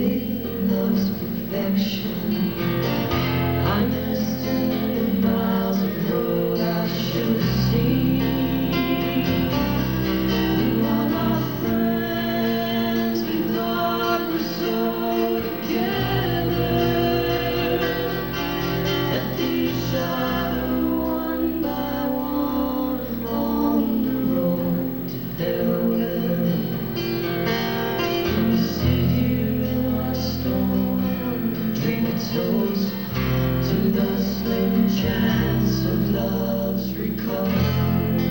love's perfection. I missed the miles of road I should have seen. You are my friends, we thought we so together. Left each other one by one along the road to farewell. We sit here in our storm, drink a toast to the slim chance of love's recovery.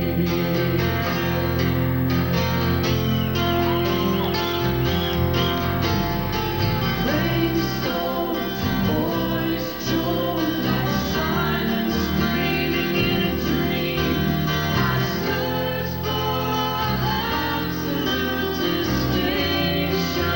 Flames stole to boys, children that shine and screaming in a dream. I search for absolute distinction.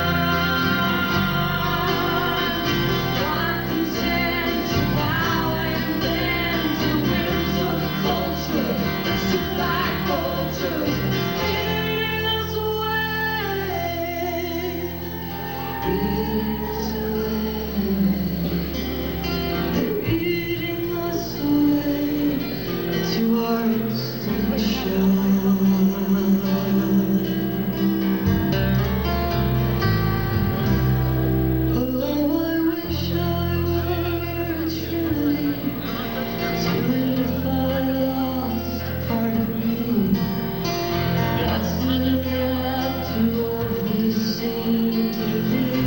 Not content to bow and bend to whims of culture, but sit like vultures, eating us away, eating us away. They're eating us away to our extinction. Oh, I wish I were a Trinity to identify lost part of me. I still have to oversee to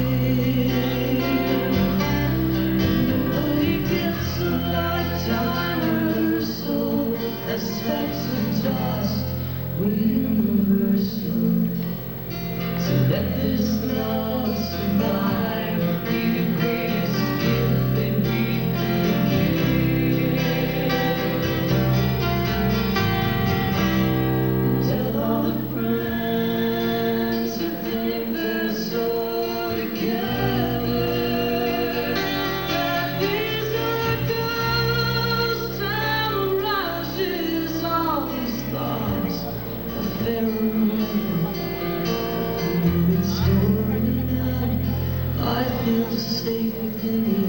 live. Nobody gets a lifetime or so. As specks of dust, we're universal. So let this love survive and be the greatest gift that we could give. Tell all the friends who think they're so together that these are ghost town mirages. All these thoughts are pheromones. It's stormy night, I feel safe within the